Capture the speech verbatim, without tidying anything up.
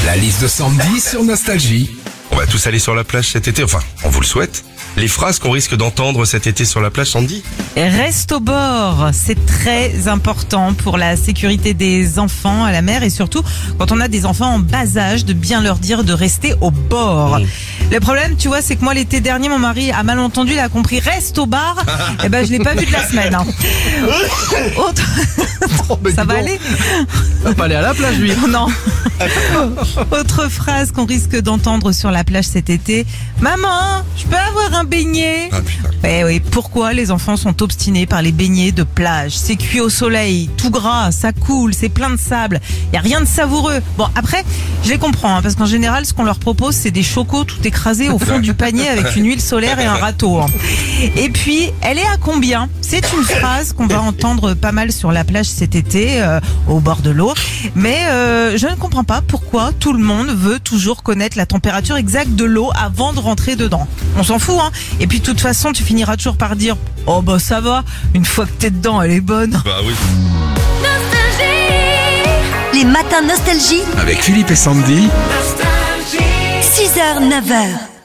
La liste de Sandy sur Nostalgie. On va tous aller sur la plage cet été, enfin, on vous le souhaite. Les phrases qu'on risque d'entendre cet été sur la plage, Sandy? Reste au bord, c'est très important pour la sécurité des enfants à la mer et surtout quand on a des enfants en bas âge, de bien leur dire de rester au bord. Mmh. Le problème, tu vois, c'est que moi l'été dernier, mon mari a mal entendu, il a compris reste au bar. Et ben je l'ai pas vu de la semaine. Hein. Autre... Ça va aller? Il va pas aller à la plage, lui. Non. Autre phrase qu'on risque d'entendre sur la plage cet été. Maman, je peux avoir un beignet? Ah putain. Eh oui, pourquoi les enfants sont obstinés par les beignets de plage? C'est cuit au soleil, tout gras, ça coule, c'est plein de sable. Il y a rien de savoureux. Bon, après, je les comprends, hein, parce qu'en général, ce qu'on leur propose, c'est des chocos tout écrasés au fond du panier avec une huile solaire et un râteau. Hein. Et puis, elle est à combien? C'est une phrase qu'on va entendre pas mal sur la plage cet été, euh, au bord de l'eau. Mais euh, je ne comprends pas pourquoi tout le monde veut toujours connaître la température exacte de l'eau avant de rentrer dedans. On s'en fout, hein. Et puis, de toute façon, tu finiras toujours par dire « Oh bah ça va, une fois que t'es dedans, elle est bonne. » Bah oui. Les matins Nostalgie, Avec Philippe et Sandy. six heures neuf heures.